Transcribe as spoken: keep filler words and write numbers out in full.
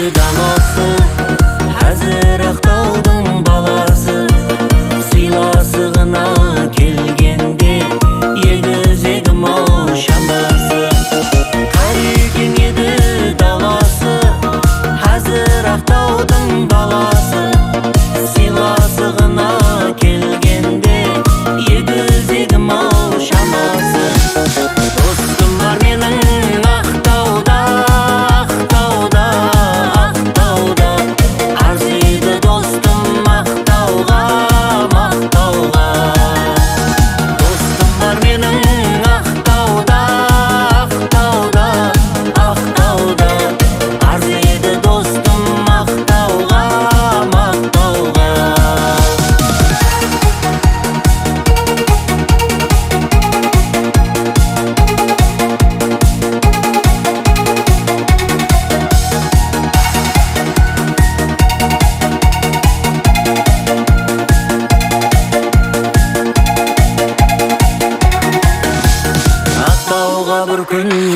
даласы, әзір ақтаудың баласы. Сыйласығына келгенде егізегім ау шамасы. Қарекең еді даласы, әзір ақтаудың баласы. Сыйласығына келгенде егізегім ау шамасы. Достым бар менің ақтауда, ақтауда, ақтауда. Арзиды достым ақтауға, мақтауға. Достым бар менің ақтауда, ақтауда, ақтауда. Арзиды достым ақтауға, мақтауға. Ақтауға бір күн